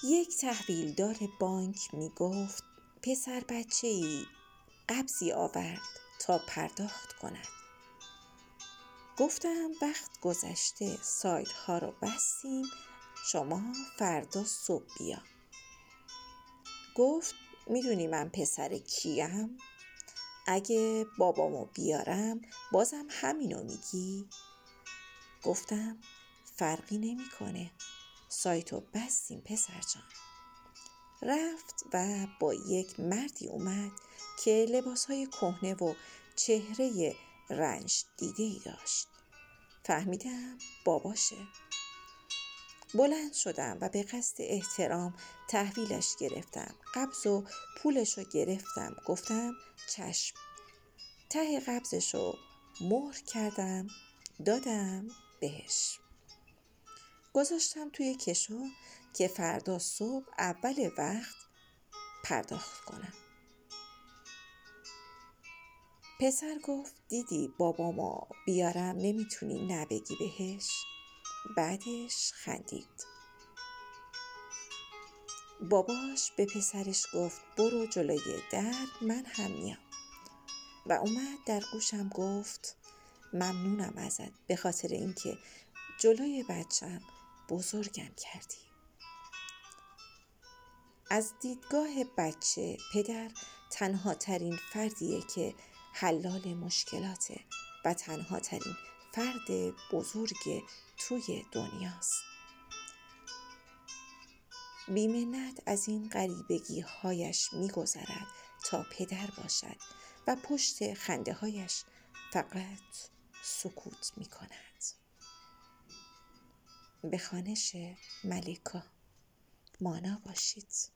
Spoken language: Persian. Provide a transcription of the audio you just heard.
یک تحویلدار بانک می گفت پسر بچه‌ای قبضی آورد تا پرداخت کند. گفتم وقت گذشته، سایت‌ها رو بستیم، شما فردا صبح بیا. گفت میدونی من پسر کیم؟ اگه بابامو بیارم بازم همینو میگی؟ گفتم فرقی نمیکنه، سایتو بستیم پسر جان. رفت و با یک مردی اومد که لباسهای کهنه و چهره رنج دیده‌ای داشت. فهمیدم باباشه. بلند شدم و به قصد احترام تحویلش گرفتم. قبض و پولشو گرفتم. گفتم چشم. ته قبضشو مهر کردم، دادم بهش. گذاشتم توی کشو که فردا صبح اول وقت پرداخت کنم. پسر گفت دیدی بابامو بیارم نمیتونی نبگی بهش؟ بعدش خندید. باباش به پسرش گفت برو جلوی در، من هم میام. و اومد در گوشم گفت ممنونم ازت به خاطر اینکه جلوی بچم بزرگم کردی. از دیدگاه بچه پدر تنها ترین فردیه که حلال مشکلاته و تنها ترین فرد بزرگ توی دنیاست. بی‌منت از این غریبگی هایش می‌گذرد تا پدر باشد و پشت خنده هایش فقط سکوت می‌کند. به خوانش ملیکا. مانا باشید.